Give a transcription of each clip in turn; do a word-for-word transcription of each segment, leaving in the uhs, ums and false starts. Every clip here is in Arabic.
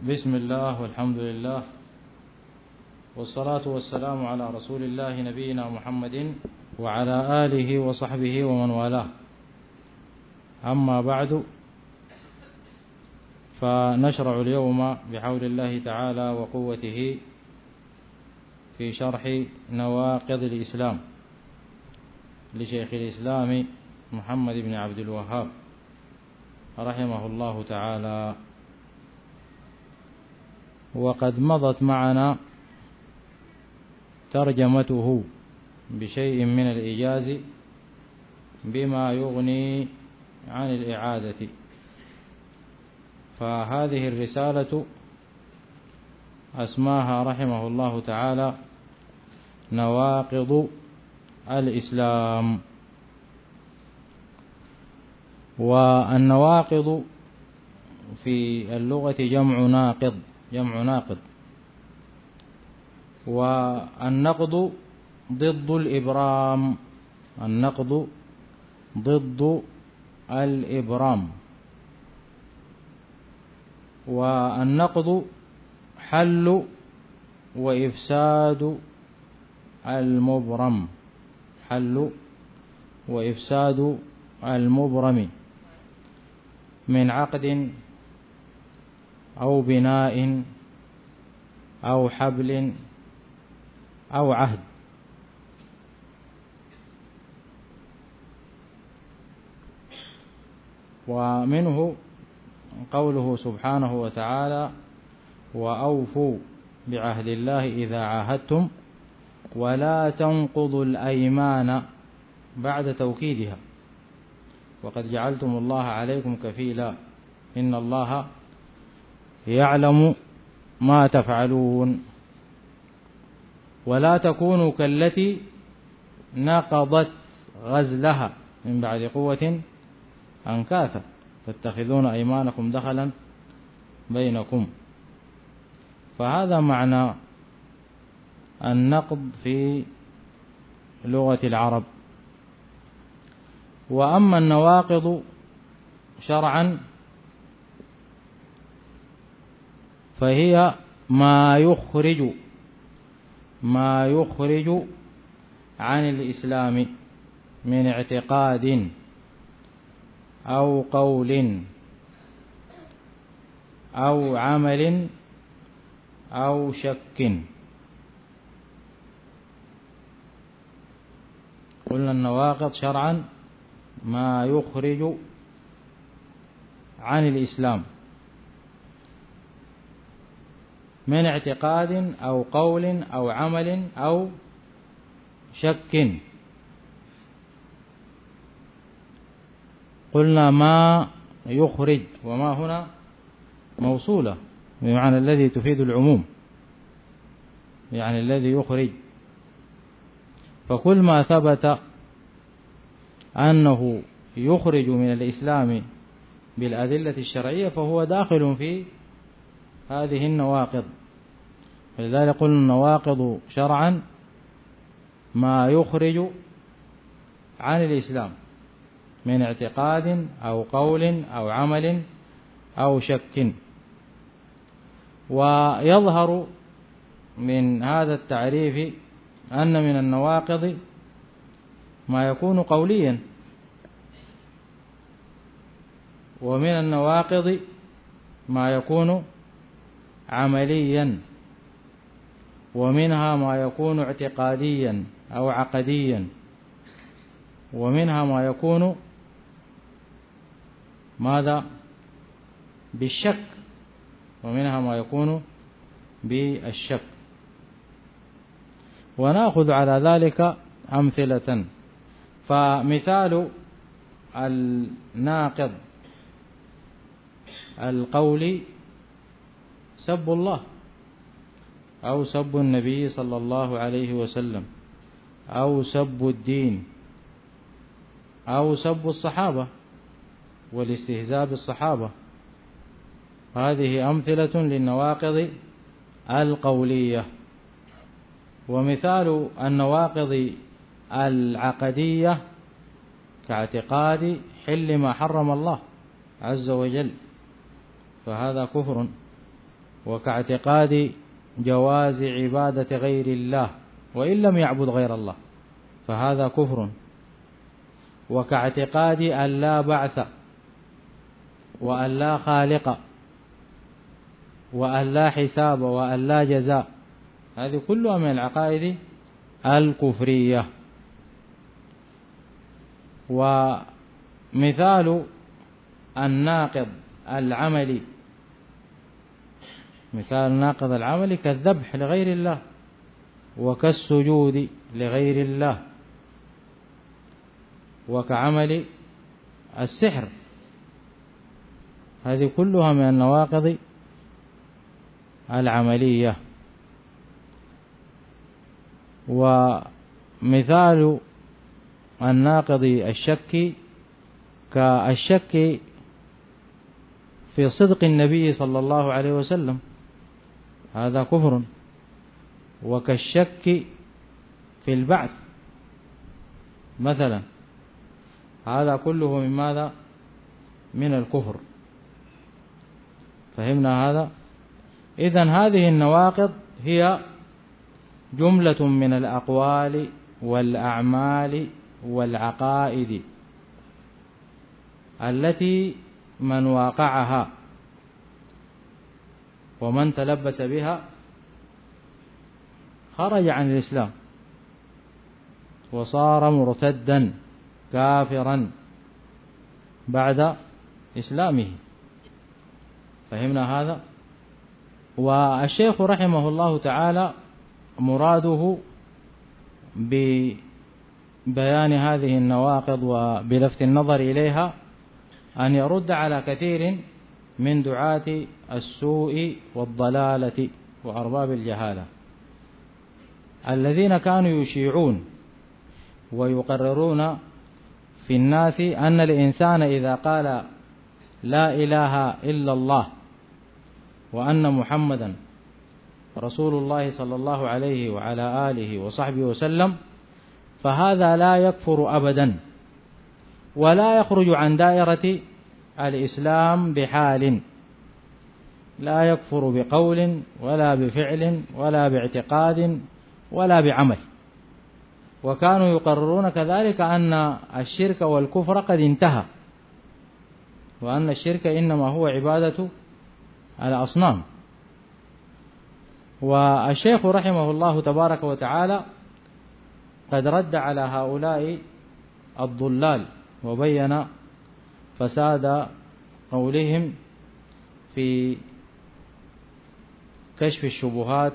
بسم الله والحمد لله والصلاة والسلام على رسول الله نبينا محمد وعلى آله وصحبه ومن والاه. أما بعد، فنشرع اليوم بحول الله تعالى وقوته في شرح نواقض الإسلام لشيخ الإسلام محمد بن عبد الوهاب رحمه الله تعالى. وقد مضت معنا ترجمته بشيء من الإيجاز بما يغني عن الإعادة، فهذه الرسالة أسماها رحمه الله تعالى نواقض الإسلام. والنواقض في اللغة جمع ناقض جمع ناقض والنقض ضد الإبرام النقض ضد الإبرام والنقض حل وإفساد المبرم حل وإفساد المبرم من عقد أو بناء أو حبل أو عهد. ومنه قوله سبحانه وتعالى: وأوفوا بعهد الله إذا عاهدتم ولا تنقضوا الأيمان بعد توكيدها وقد جعلتم الله عليكم كفيلا إن الله يعلم ما تفعلون. ولا تكونوا كالتي نقضت غزلها من بعد قوة أنكاثا تتخذون أيمانكم دخلا بينكم. فهذا معنى النقض في لغة العرب. وأما النواقض شرعا فهي ما يخرج ما يخرج عن الإسلام من اعتقاد أو قول أو عمل أو شك. قلنا النواقض شرعا ما يخرج عن الإسلام من اعتقاد أو قول أو عمل أو شك. قلنا ما يخرج، وما هنا موصولة بمعنى الذي تفيد العموم، يعني الذي يخرج. فكل ما ثبت أنه يخرج من الإسلام بالأدلة الشرعية فهو داخل في هذه النواقض. ولذلك قلنا النواقض شرعا ما يخرج عن الإسلام من اعتقاد أو قول أو عمل أو شك. ويظهر من هذا التعريف أن من النواقض ما يكون قوليا، ومن النواقض ما يكون عمليا، ومنها ما يكون اعتقاديا أو عقديا، ومنها ما يكون ماذا بالشك ومنها ما يكون بالشك. ونأخذ على ذلك أمثلة. فمثال الناقض القولي سب الله أو سب النبي صلى الله عليه وسلم أو سب الدين أو سب الصحابة والاستهزاء بالصحابة. هذه أمثلة للنواقض القولية. ومثال النواقض العقدية كاعتقاد حل ما حرم الله عز وجل، فهذا كفر وكاعتقاد جواز عبادة غير الله وإن لم يعبد غير الله، فهذا كفر. وكاعتقاد أن لا بعث وأن لا خالق وأن لا حساب وأن لا جزاء، هذه كلها من العقائد الكفرية. ومثال الناقض العملي، مثال الناقض العملي كالذبح لغير الله وكالسجود لغير الله وكعمل السحر، هذه كلها من النواقض العملية. ومثال الناقض الشك كالشك في صدق النبي صلى الله عليه وسلم، هذا كفر. وكالشك في البعث مثلا، هذا كله من ماذا؟ من الكفر. فهمنا هذا؟ إذن هذه النواقض هي جملة من الأقوال والأعمال والعقائد التي من واقعها ومن تلبس بها خرج عن الإسلام وصار مرتدا كافرا بعد إسلامه. فهمنا هذا؟ والشيخ رحمه الله تعالى مراده ببيان هذه النواقض وبلفت النظر إليها أن يرد على كثير من دعاة السوء والضلالة وأرباب الجهالة الذين كانوا يشيعون ويقررون في الناس أن الإنسان إذا قال لا إله إلا الله وأن محمدا رسول الله صلى الله عليه وعلى آله وصحبه وسلم فهذا لا يكفر أبدا ولا يخرج عن دائرة الإسلام بحال، لا يكفر بقول ولا بفعل ولا باعتقاد ولا بعمل. وكانوا يقررون كذلك أن الشرك والكفر قد انتهى، وأن الشرك إنما هو عبادة الأصنام. والشيخ رحمه الله تبارك وتعالى قد رد على هؤلاء الضلال وبين فساد قولهم في كشف الشبهات،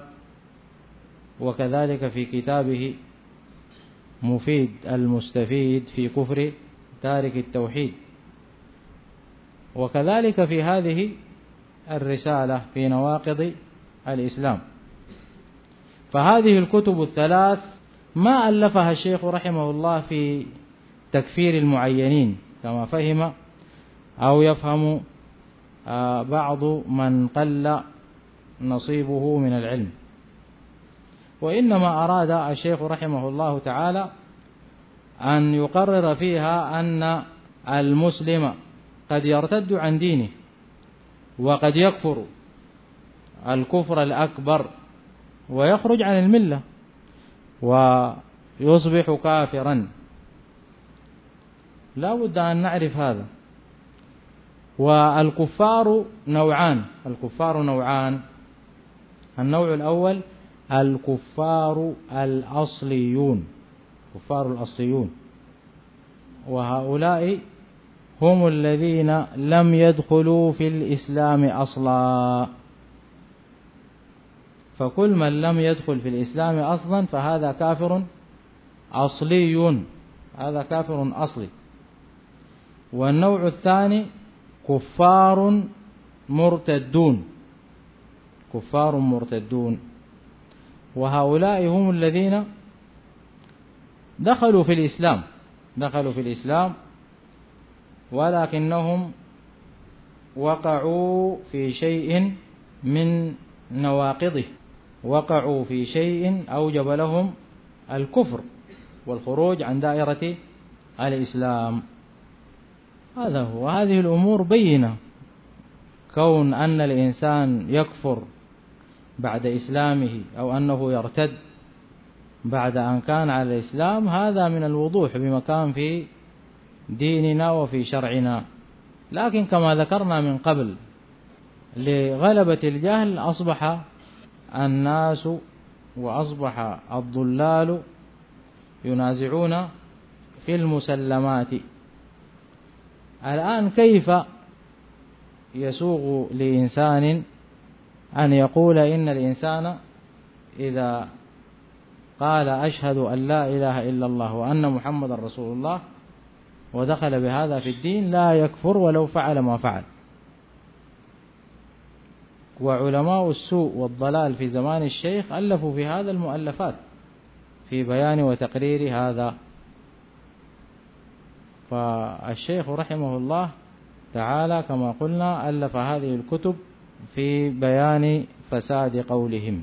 وكذلك في كتابه مفيد المستفيد في كفر تارك التوحيد، وكذلك في هذه الرسالة في نواقض الإسلام. فهذه الكتب الثلاث ما ألفها الشيخ رحمه الله في تكفير المعينين كما فهم أو يفهم بعض من قل نصيبه من العلم، وإنما أراد الشيخ رحمه الله تعالى أن يقرر فيها أن المسلم قد يرتد عن دينه وقد يكفر الكفر الأكبر ويخرج عن الملة ويصبح كافرا. لا بد أن نعرف هذا. والكفار نوعان، الكفار نوعان. النوع الأول الكفار الأصليون، كفار الأصليون، وهؤلاء هم الذين لم يدخلوا في الإسلام أصلا. فكل من لم يدخل في الإسلام أصلا فهذا كافر أصلي، هذا كافر أصلي. والنوع الثاني كفار مرتدون، كفار مرتدون، وهؤلاء هم الذين دخلوا في الإسلام، دخلوا في الإسلام ولكنهم وقعوا في شيء من نواقضه، وقعوا في شيء أوجب لهم الكفر والخروج عن دائرة الإسلام. هذا هو. هذه الأمور بينة، كون أن الإنسان يكفر بعد إسلامه أو أنه يرتد بعد أن كان على الإسلام، هذا من الوضوح بمكان في ديننا وفي شرعنا. لكن كما ذكرنا من قبل لغلبة الجهل أصبح الناس وأصبح الضلال ينازعون في المسلمات. الآن كيف يسوغ لإنسان أن يقول إن الإنسان إذا قال أشهد أن لا إله إلا الله وأن محمد رسول الله ودخل بهذا في الدين لا يكفر ولو فعل ما فعل؟ وعلماء السوء والضلال في زمان الشيخ ألفوا في هذا المؤلفات في بيان وتقرير هذا. فالشيخ رحمه الله تعالى كما قلنا ألف هذه الكتب في بيان فساد قولهم.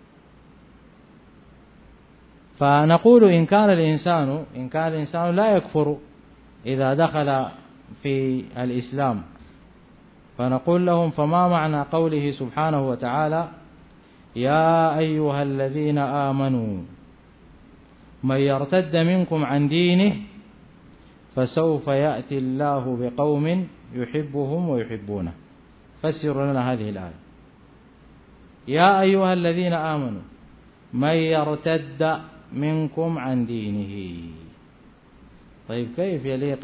فنقول إن كان الإنسان إن كان الإنسان لا يكفر إذا دخل في الإسلام، فنقول لهم فما معنى قوله سبحانه وتعالى يا أيها الذين آمنوا من يرتد منكم عن دينه فسوف يأتي الله بقوم يحبهم ويحبونه. فسروا لنا هذه الآية. يا أيها الذين آمنوا من يرتد منكم عن دينه. طيب كيف يليق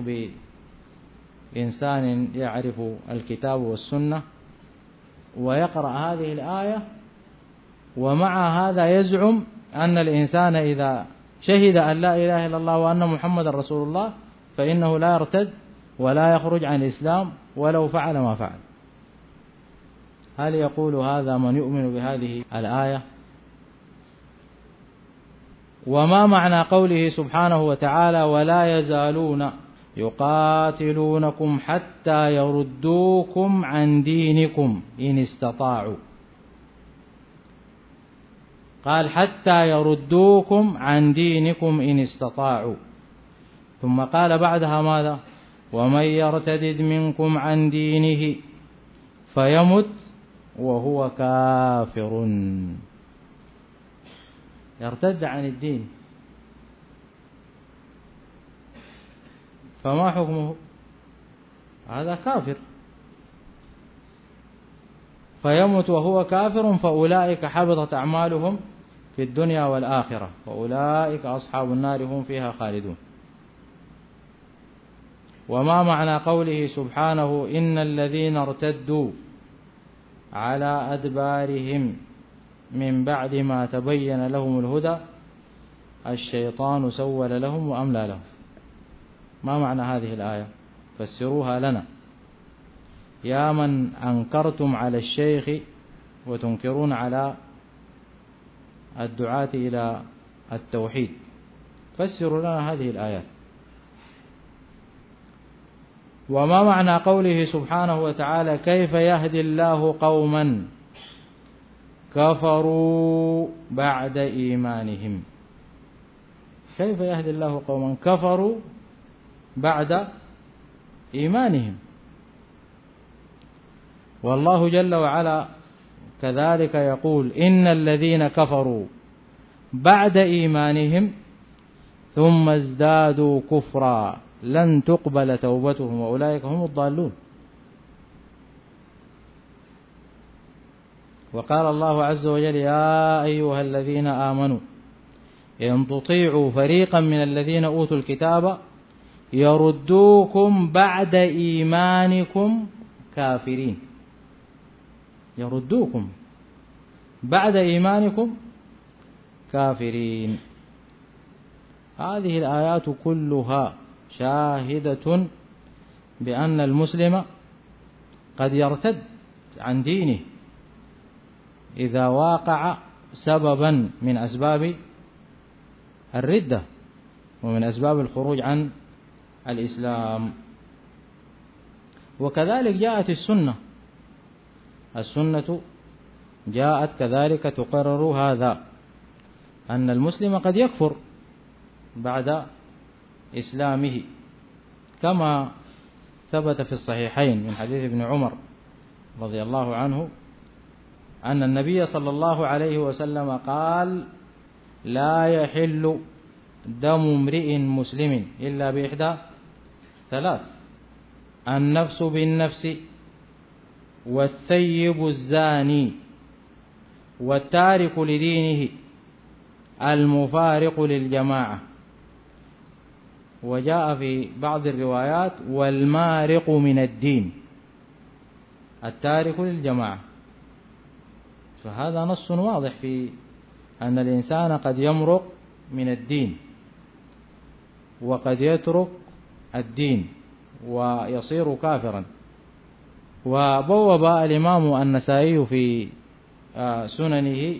بإنسان يعرف الكتاب والسنة ويقرأ هذه الآية ومع هذا يزعم أن الإنسان إذا شهد أن لا إله إلا الله وأن محمد رسول الله فإنه لا يرتد ولا يخرج عن الإسلام ولو فعل ما فعل؟ هل يقول هذا من يؤمن بهذه الآية؟ وما معنى قوله سبحانه وتعالى ولا يزالون يقاتلونكم حتى يردوكم عن دينكم إن استطاعوا؟ قال حتى يردوكم عن دينكم إن استطاعوا، ثم قال بعدها ماذا؟ ومن يرتد منكم عن دينه فيمت وهو كافر. يرتد عن الدين فما حكمه؟ هذا كافر. فيمت وهو كافر فأولئك حبطت أعمالهم في الدنيا والآخرة وأولئك أصحاب النار هم فيها خالدون. وما معنى قوله سبحانه إن الذين ارتدوا على أدبارهم من بعد ما تبين لهم الهدى الشيطان سول لهم وأملى لهم؟ ما معنى هذه الآية؟ فسروها لنا يا من أنكرتم على الشيخ وتنكرون على الدعاة إلى التوحيد. فسروا لنا هذه الآيات. وما معنى قوله سبحانه وتعالى كيف يهدي الله قوما كفروا بعد إيمانهم؟ كيف يهدي الله قوما كفروا بعد إيمانهم؟ والله جل وعلا كذلك يقول إن الذين كفروا بعد إيمانهم ثم ازدادوا كفرا لن تقبل توبتهم وأولئك هم الضالون. وقال الله عز وجل يا أيها الذين آمنوا إن تطيعوا فريقا من الذين أوتوا الكتاب يردوكم بعد إيمانكم كافرين. يردوكم بعد إيمانكم كافرين. هذه الآيات كلها شاهدة بأن المسلم قد يرتد عن دينه إذا واقع سببا من أسباب الردة ومن أسباب الخروج عن الإسلام. وكذلك جاءت السنة السنة جاءت كذلك تقرر هذا أن المسلم قد يكفر بعد إسلامه، كما ثبت في الصحيحين من حديث ابن عمر رضي الله عنه أن النبي صلى الله عليه وسلم قال: لا يحل دم امرئ مسلم إلا بإحدى ثلاث: النفس بالنفس، والثيب الزاني، والتارك لدينه، المفارق للجماعة. وجاء في بعض الروايات: والمارق من الدين، التارك للجماعة. فهذا نص واضح في أن الإنسان قد يمرق من الدين وقد يترك الدين ويصير كافرا. وبوب الإمام النسائي في سننه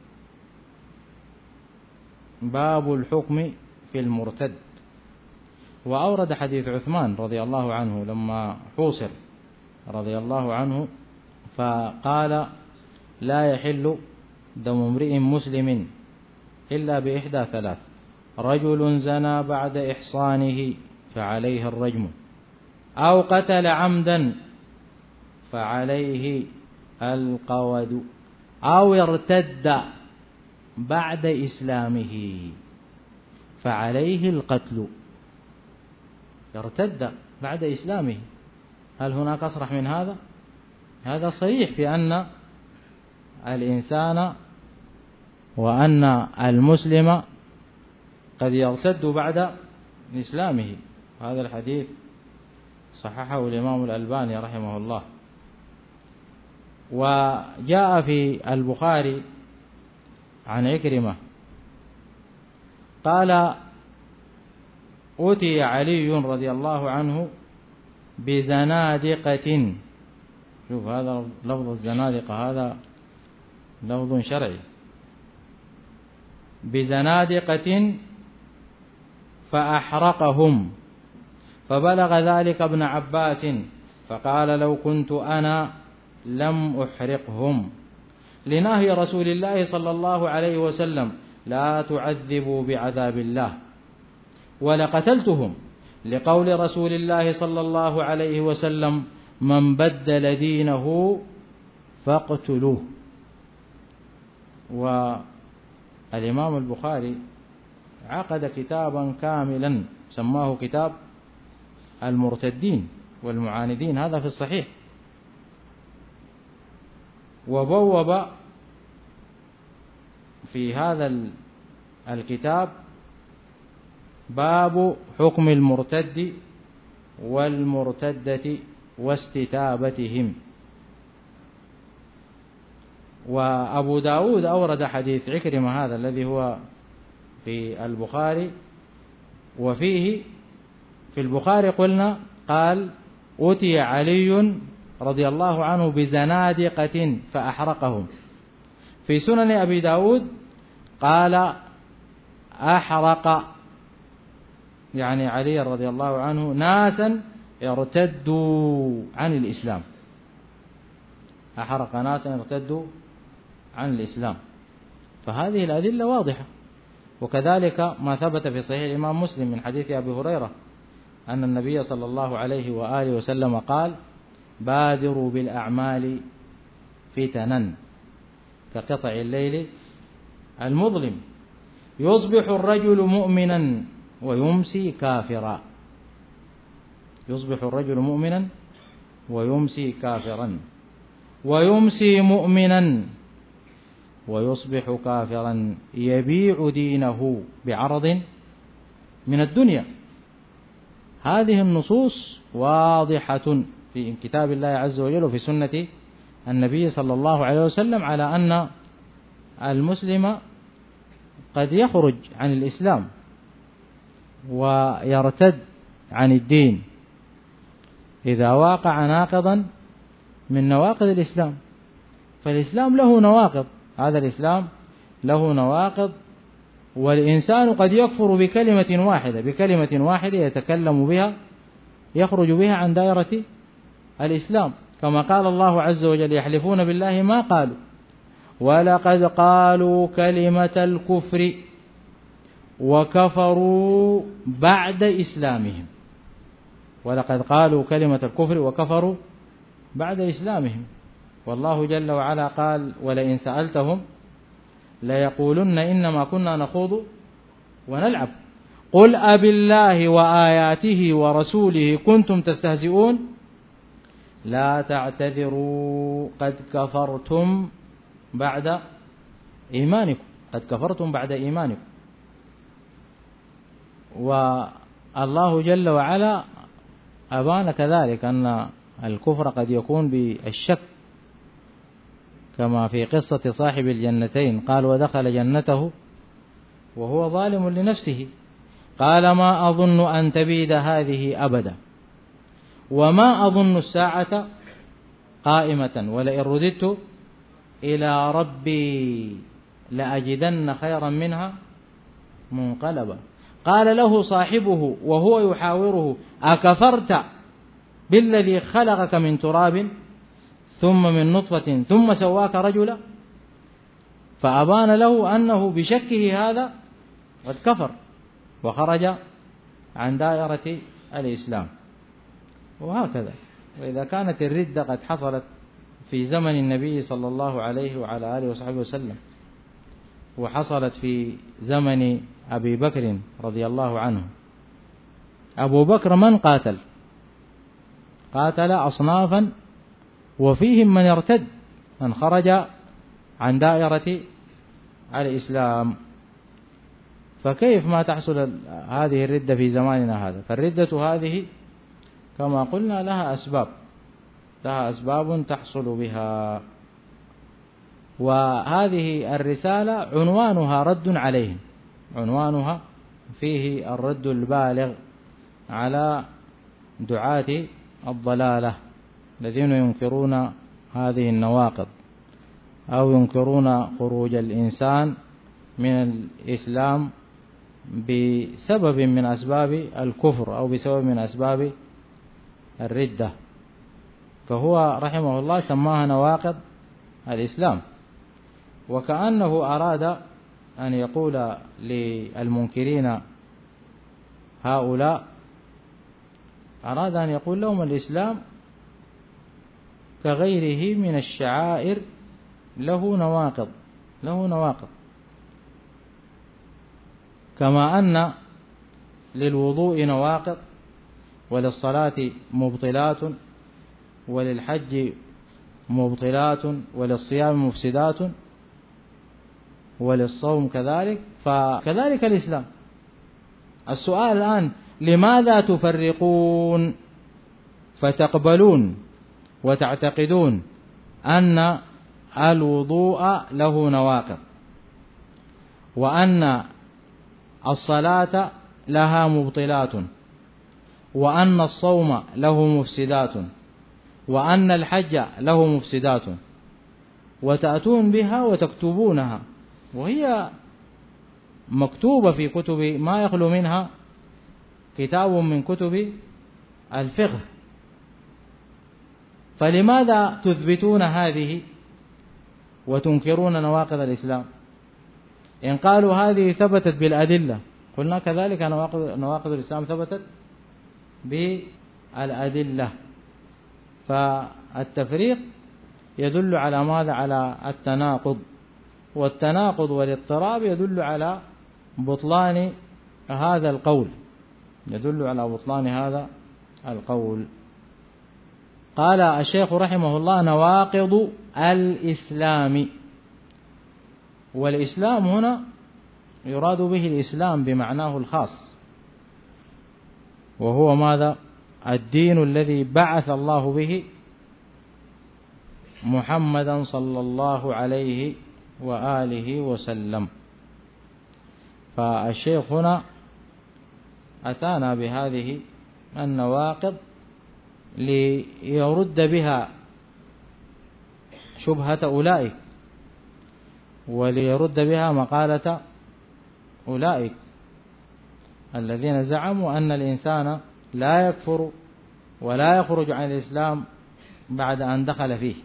باب الحكم في المرتد، وأورد حديث عثمان رضي الله عنه لما حوصر رضي الله عنه فقال: لا يحل دم امرئ مسلم إلا بإحدى ثلاث: رجل زنى بعد إحصانه فعليه الرجم، أو قتل عمدا فعليه القود، أو ارتد بعد إسلامه فعليه القتل. ارتد بعد إسلامه، هل هناك أصرح من هذا؟ هذا صريح في أن الإنسان وأن المسلم قد يرتد بعد إسلامه. هذا الحديث صححه الإمام الألباني رحمه الله. وجاء في البخاري عن عكرمة قال: أتي علي رضي الله عنه بزنادقة. شوف هذا لفظ الزنادقة، هذا لفظ شرعي. بزنادقة فأحرقهم، فبلغ ذلك ابن عباس فقال: لو كنت أنا لم أحرقهم، لنهي رسول الله صلى الله عليه وسلم: لا تعذبوا بعذاب الله. ولقتلتهم لقول رسول الله صلى الله عليه وسلم: من بدل دينه فاقتلوه. والإمام البخاري عقد كتابا كاملا سماه كتاب المرتدين والمعاندين، هذا في الصحيح. وبوب في هذا الكتاب باب حكم المرتد والمرتدة واستتابتهم. وأبو داود أورد حديث عكرمة هذا الذي هو في البخاري، وفيه في البخاري قلنا قال: أتي علي رضي الله عنه بزنادقة فأحرقهم. في سنن أبي داود قال: أحرق يعني علي رضي الله عنه ناسا ارتدوا عن الإسلام، أحرق ناسا ارتدوا عن الإسلام. فهذه الأدلة واضحة. وكذلك ما ثبت في صحيح الإمام مسلم من حديث أبي هريرة أن النبي صلى الله عليه وآله وسلم قال: بادروا بالأعمال فتنا كقطع الليل المظلم، يصبح الرجل مؤمنا ويمسي كافرا. يصبح الرجل مؤمنا ويمسي كافرا، ويمسي مؤمنا ويصبح كافرا، يبيع دينه بعرض من الدنيا. هذه النصوص واضحة في كتاب الله عز وجل وفي سنة النبي صلى الله عليه وسلم على أن المسلم قد يخرج عن الإسلام ويرتد عن الدين إذا واقع ناقضا من نواقض الإسلام. فالإسلام له نواقض، هذا الإسلام له نواقض. والإنسان قد يكفر بكلمة واحدة بكلمة واحدة يتكلم بها يخرج بها عن دائرة الإسلام، كما قال الله عز وجل: يحلفون بالله ما قالوا ولقد قالوا كلمة الكفر وكفروا بعد إسلامهم. ولقد قالوا كلمة الكفر وكفروا بعد إسلامهم. والله جل وعلا قال ولئن سألتهم ليقولن إنما كنا نخوض ونلعب قل أبالله وآياته ورسوله كنتم تستهزئون لا تعتذروا قد كفرتم بعد إيمانكم قد كفرتم بعد إيمانكم. والله جل وعلا أبان كذلك أن الكفر قد يكون بالشك، كما في قصة صاحب الجنتين قال ودخل جنته وهو ظالم لنفسه قال ما أظن أن تبيد هذه أبدا وما أظن الساعة قائمة ولئن رددت إلى ربي لأجدن خيرا منها منقلبا. قال له صاحبه وهو يحاوره أكفرت بالذي خلقك من تراب ثم من نطفة ثم سواك رجلا، فأبان له أنه بشكه هذا قد كفر وخرج عن دائرة الإسلام. وهكذا وإذا كانت الردة قد حصلت في زمن النبي صلى الله عليه وعلى آله وصحبه وسلم وحصلت في زمن أبي بكر رضي الله عنه، أبو بكر من قاتل؟ قاتل أصنافا وفيهم من ارتد من خرج عن دائرة الإسلام، فكيف ما تحصل هذه الردة في زماننا هذا؟ فالردة هذه كما قلنا لها أسباب لها أسباب تحصل بها، وهذه الرسالة عنوانها رد عليهم، عنوانها فيه الرد البالغ على دعاة الضلالة الذين ينكرون هذه النواقض أو ينكرون خروج الإنسان من الإسلام بسبب من أسباب الكفر أو بسبب من أسباب الردة. فهو رحمه الله سماها نواقض الإسلام، وكأنه أراد أن يقول للمنكرين هؤلاء أراد أن يقول لهم الإسلام كغيره من الشعائر له نواقض له نواقض كما أن للوضوء نواقض وللصلاة مبطلات وللحج مبطلات وللصيام مفسدات وللصوم كذلك، فكذلك الإسلام. السؤال الآن لماذا تفرقون فتقبلون وتعتقدون أن الوضوء له نواقض وأن الصلاة لها مبطلات وأن الصوم له مفسدات وأن الحج له مفسدات، وتأتون بها وتكتبونها وهي مكتوبة في كتب ما يخلو منها كتاب من كتب الفقه، فلماذا تثبتون هذه وتنكرون نواقض الإسلام؟ إن قالوا هذه ثبتت بالأدلة قلنا كذلك نواقض, نواقض الإسلام ثبتت بالأدلة. فالتفريق يدل على ماذا؟ على التناقض، والتناقض والاضطراب يدل على بطلان هذا القول يدل على بطلان هذا القول. قال الشيخ رحمه الله نواقض الإسلام، والإسلام هنا يراد به الإسلام بمعناه الخاص، وهو ماذا؟ الدين الذي بعث الله به محمدا صلى الله عليه وآله وسلم. فالشيخ هنا أتانا بهذه النواقض ليرد بها شبهة أولئك وليرد بها مقالة أولئك الذين زعموا أن الإنسان لا يكفر ولا يخرج عن الإسلام بعد أن دخل فيه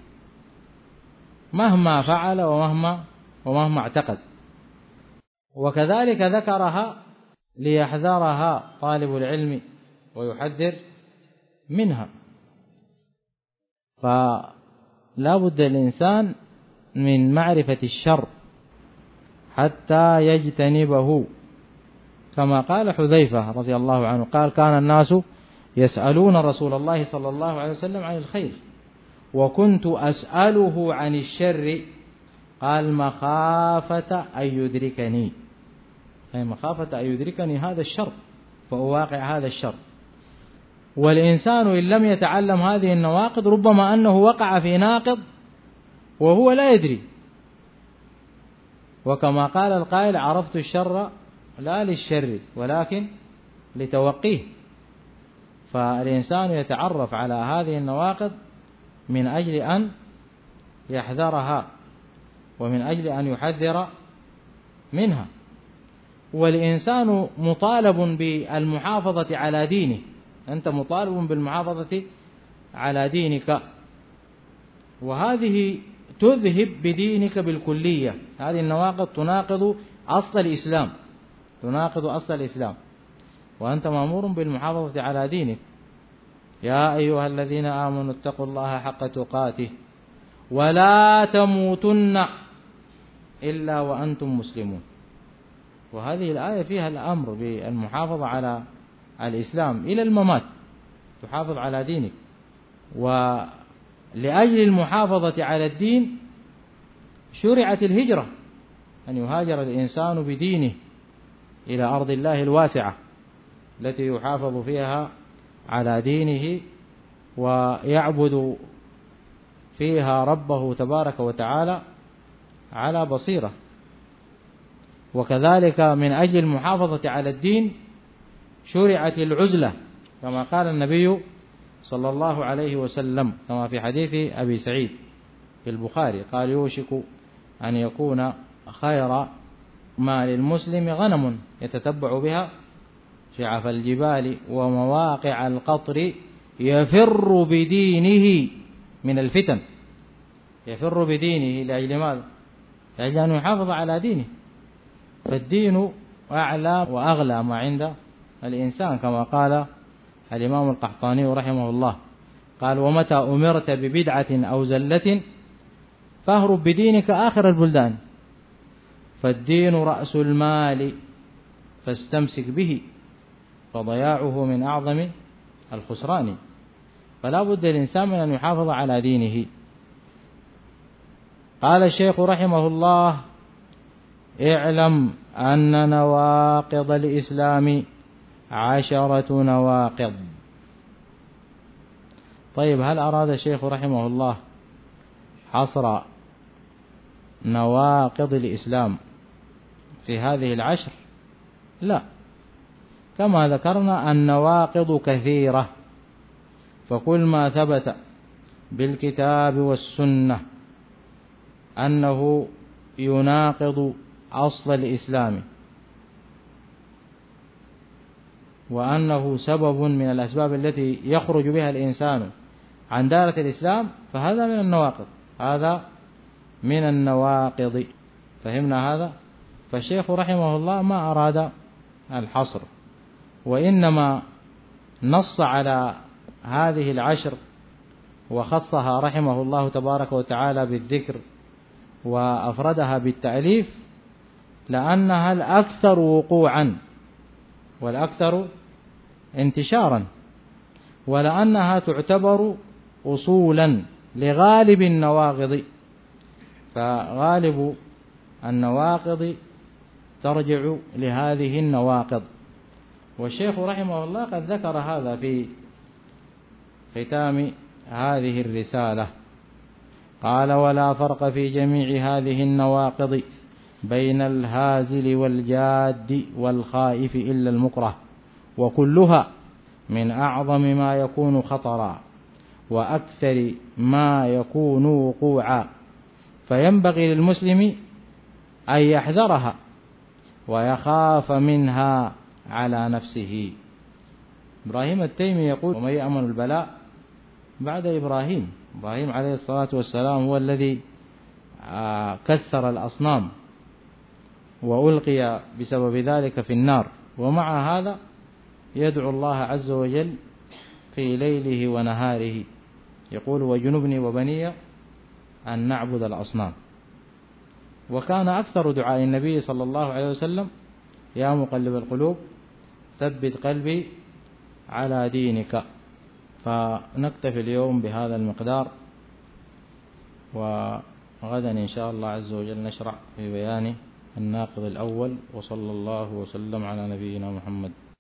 مهما فعل ومهما ومهما اعتقد. وكذلك ذكرها ليحذرها طالب العلم ويحذر منها. لا بد الإنسان من معرفة الشر حتى يجتنبه، كما قال حذيفة رضي الله عنه قال كان الناس يسألون رسول الله صلى الله عليه وسلم عن الخير وكنت أسأله عن الشر قال مخافة أن يدركني، أي مخافة أن يدركني هذا الشر فأواقع هذا الشر. والإنسان إن لم يتعلم هذه النواقض ربما أنه وقع في ناقض وهو لا يدري، وكما قال القائل عرفت الشر لا للشر ولكن لتوقيه. فالإنسان يتعرف على هذه النواقض من أجل أن يحذرها ومن أجل أن يحذر منها. والإنسان مطالب بالمحافظة على دينه، أنت مطالب بالمحافظة على دينك، وهذه تذهب بدينك بالكلية. هذه النواقض تناقض أصل الإسلام، تناقض أصل الإسلام، وأنت مأمور بالمحافظة على دينك. يا أيها الذين آمنوا اتقوا الله حق تقاته ولا تموتن إلا وأنتم مسلمون. وهذه الآية فيها الأمر بالمحافظة على الإسلام إلى الممات، تحافظ على دينك. ولأجل المحافظة على الدين شرعت الهجرة، أن يهاجر الإنسان بدينه إلى أرض الله الواسعة التي يحافظ فيها على دينه ويعبد فيها ربه تبارك وتعالى على بصيرة. وكذلك من أجل المحافظة على الدين شرعت العزلة، كما قال النبي صلى الله عليه وسلم كما في حديث أبي سعيد في البخاري قال يوشك أن يكون خير ما للمسلم غنم يتتبع بها شعف الجبال ومواقع القطر يفر بدينه من الفتن. يفر بدينه لأجل ماذا؟ لأجل أن يحافظ على دينه. فالدين أعلى وأغلى ما عند الإنسان، كما قال الإمام القحطاني رحمه الله قال ومتى أمرت ببدعة أو زلة فاهرب بدينك آخر البلدان، فالدين رأس المال فاستمسك به فضياعه من أعظم الخسران. فلا بد الإنسان من أن يحافظ على دينه. قال الشيخ رحمه الله اعلم أن نواقض الإسلام عشرة نواقض. طيب هل أراد الشيخ رحمه الله حصر نواقض الإسلام في هذه العشر؟ لا، كما ذكرنا النواقض كثيرة، فكل ما ثبت بالكتاب والسنة أنه يناقض أصل الإسلام وأنه سبب من الأسباب التي يخرج بها الإنسان عن دائرة الإسلام، فهذا من النواقض، هذا من النواقض. فهمنا هذا؟ فالشيخ رحمه الله ما أراد الحصر، وإنما نص على هذه العشر وخصها رحمه الله تبارك وتعالى بالذكر وأفردها بالتأليف لأنها الأكثر وقوعا والأكثر انتشارا، ولأنها تعتبر أصولا لغالب النواقض، فغالب النواقض ترجع لهذه النواقض. والشيخ رحمه الله قد ذكر هذا في ختام هذه الرسالة، قال ولا فرق في جميع هذه النواقض بين الهازل والجاد والخائف إلا المكره، وكلها من أعظم ما يكون خطرا وأكثر ما يكون وقوعا، فينبغي للمسلم أن يحذرها ويخاف منها على نفسه. إبراهيم التيمي يقول ومن يأمن البلاء بعد إبراهيم. إبراهيم عليه الصلاة والسلام هو الذي كسر الأصنام وألقي بسبب ذلك في النار، ومع هذا يدعو الله عز وجل في ليله ونهاره يقول وجنبني وبني أن نعبد الأصنام. وكان أكثر دعاء النبي صلى الله عليه وسلم يا مقلب القلوب ثبت قلبي على دينك. فنكتفي اليوم بهذا المقدار، وغدا إن شاء الله عز وجل نشرع في بيان الناقض الأول. وصلى الله وسلم على نبينا محمد.